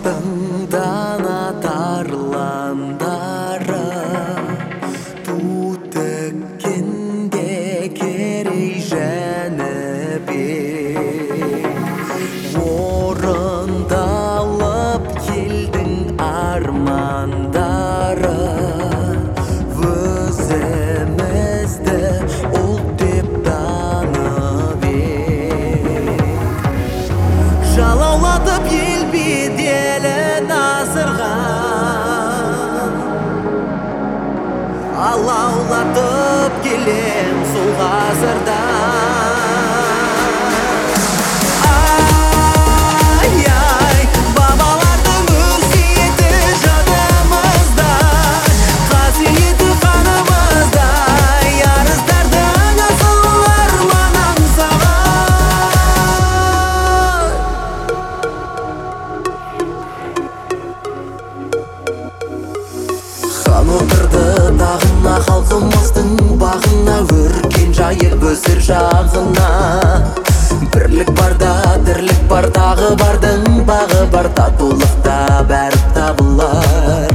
Артыңдан атарландары ту тіккенде керей Жәнібек орындалып келдің армандары өзімізді ұлт деп танып жалаулатып ел беделін асырған алаулатып келем сол ғасырда отырды тағына халқымыздың бағына өркен жайып өсір жағына бірлік барда тірлік бар тағы бардың бағы бар татулықта бәрі табылар